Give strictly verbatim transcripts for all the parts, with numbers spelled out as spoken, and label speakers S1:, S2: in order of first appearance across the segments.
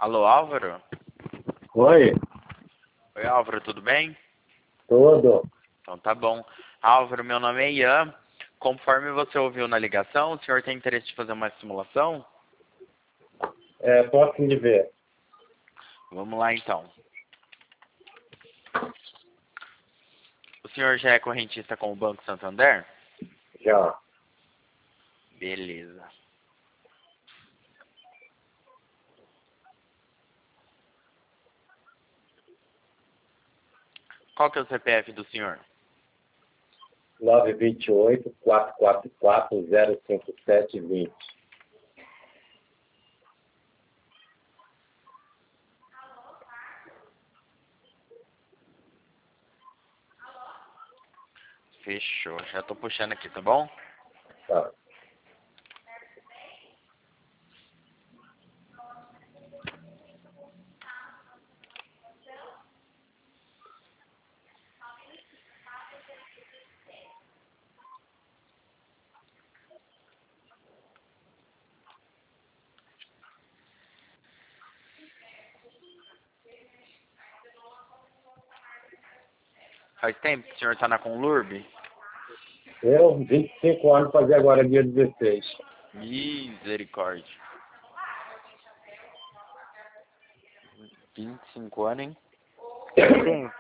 S1: Alô, Álvaro?
S2: Oi,
S1: Oi, Álvaro, tudo bem?
S2: tudo.
S1: Então tá bom. Álvaro, meu nome é Ian. Conforme você ouviu na ligação, o senhor tem interesse de fazer uma simulação?
S2: É, posso lhe ver?
S1: Vamos lá então. O senhor já é correntista com o Banco Santander?
S2: Já.
S1: Beleza. Qual que é o C P F do senhor?
S2: nove dois oito, quatro quatro quatro, zero cinco sete dois zero.
S1: Fechou. Já tô puxando aqui, tá bom?
S2: Tá.
S1: Faz tempo que o senhor tá na Conlurb?
S2: Eu, vinte e cinco anos, fazer agora dia dezesseis.
S1: Misericórdia. vinte e cinco anos, hein? Tempo.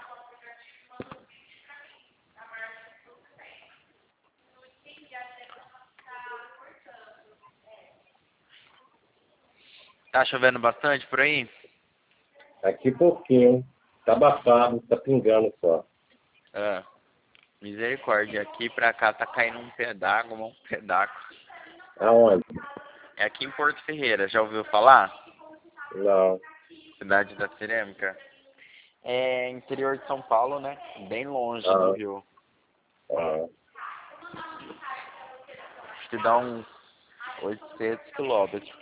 S1: Tá chovendo bastante por aí?
S2: Aqui pouquinho. Tá abafado, tá pingando só.
S1: Ah, misericórdia. Aqui pra cá tá caindo um pé d'água, um pedaço.
S2: Aonde?
S1: É aqui em Porto Ferreira, já ouviu falar?
S2: Não.
S1: Cidade da Cerâmica. É interior de São Paulo, né? Bem longe do
S2: Ah,
S1: Rio.
S2: ah.
S1: Acho que dá uns oitocentos quilômetros.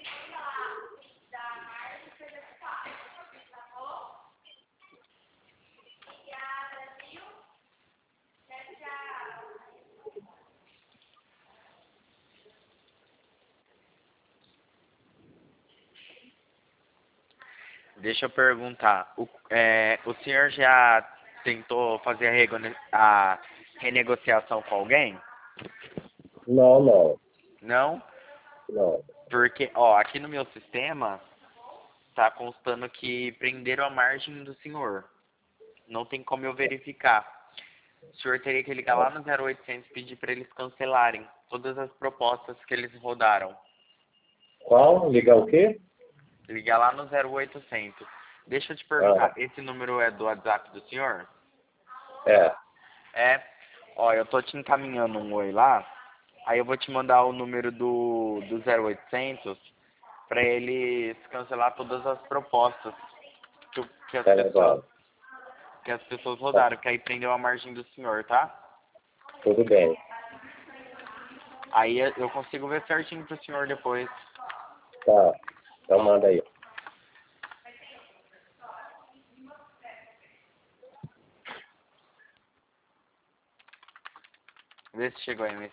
S1: Deixa eu perguntar. O, é, o senhor já tentou fazer a, rego- a renegociação com alguém?
S2: Não, não.
S1: Não?
S2: Não.
S1: Porque, ó, aqui no meu sistema tá constando que prenderam a margem do senhor. Não tem como eu verificar. O senhor teria que ligar lá no zero oitocentos e pedir para eles cancelarem todas as propostas que eles rodaram.
S2: Qual? Ligar o quê?
S1: Ligar lá no zero oitocentos. Deixa eu te
S2: Ah,
S1: perguntar, esse número é do WhatsApp do senhor?
S2: é.
S1: É. Ó, eu tô te encaminhando um oi lá. Aí eu vou te mandar o número do, do zero oitocentos para eles cancelar todas as propostas que, o- que as
S2: Tá
S1: pessoas
S2: legal.
S1: que as pessoas
S2: Tá.
S1: rodaram, que aí prendeu a margem do senhor, tá?
S2: Tudo bem.
S1: Aí eu consigo ver certinho pro senhor depois.
S2: Tá. Então manda aí.
S1: Vê se chegou aí,